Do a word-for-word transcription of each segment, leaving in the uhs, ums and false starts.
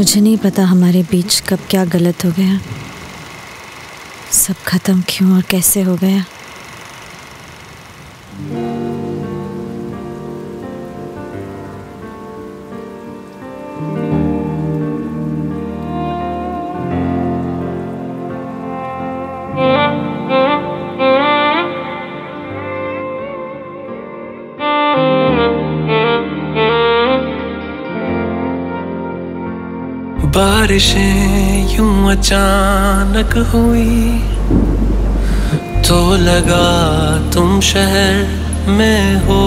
मुझे नहीं पता हमारे बीच कब क्या गलत हो गया, सब खत्म क्यों और कैसे हो गया। बारिशें यूं अचानक हुई तो लगा तुम शहर में हो।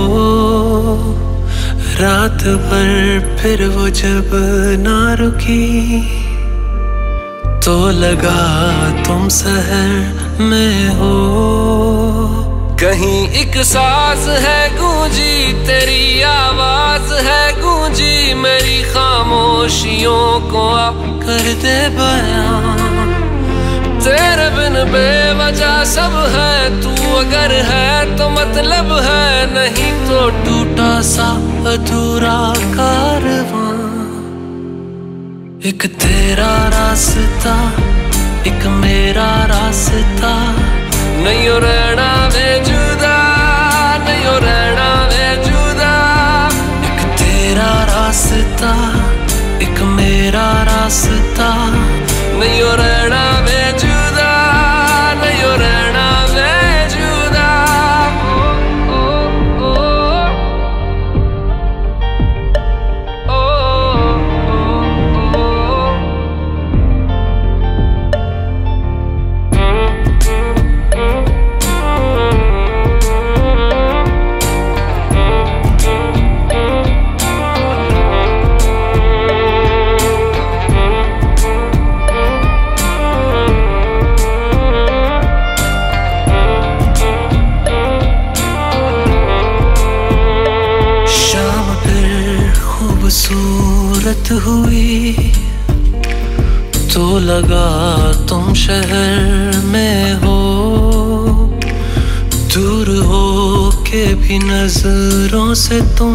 रात भर फिर वो जब ना रुकी तो लगा तुम शहर में हो। कहीं एक सांस है गूंजी तेरी आवाज है गूंजी मेरी खामोशियों को आ कर दे बयां। तेरे बिन बेवजह सब है तू अगर है तो मतलब है नहीं तो टूटा सा अधूरा कारवां। एक तेरा रास्ता एक मेरा रास्ता नहीं हो रहना वे जुदा नहीं हो रहना वे जुदा। एक तेरा रास्ता एक मेरा रास्ता नहीं हो रहना वे जुदा नहीं हो रहना वे जुदा। ओ, ओ, ओ, ओ, ओ, ओ। खूबसूरत हुई तो लगा तुम शहर में हो। दूर हो के भी नजरों से तुम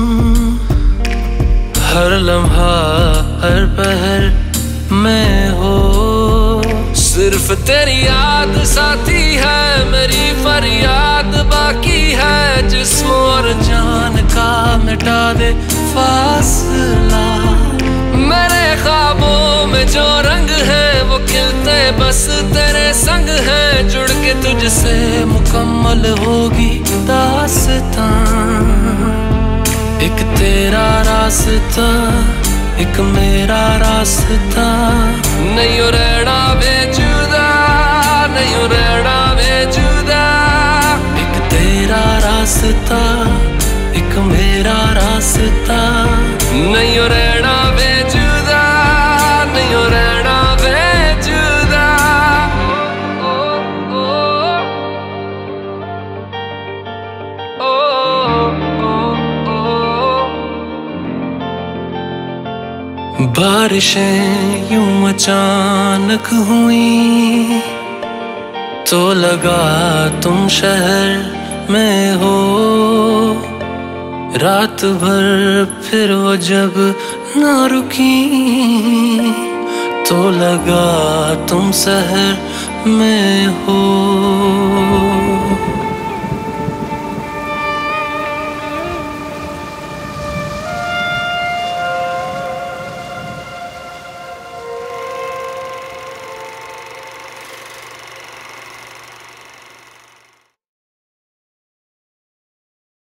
हर लम्हा हर पहर में हो। सिर्फ तेरी याद साथी है मेरी फरियाद बाकी है जिस्म और जान का मिटा दे फासला। मेरे ख्वाबों में जो रंग है वो खिलते बस तेरे संग है। जुड़ के तुझसे मुकम्मल होगी दास्तां। एक तेरा रास्ता एक मेरा रास्ता नहीं हो रहना वे जुदा नहीं हो रहना वे जुदा। एक तेरा रास्ता एक मेरा रास्ता नहीं हो रहना वे जुदा नहीं हो रहना वे जुदा। ओ, ओ, ओ, ओ, ओ। बारिशें यूं अचानक हुई तो लगा तुम शहर में हो। रात भर फिर वो जब ना रुकी तो लगा तुम शहर में हो।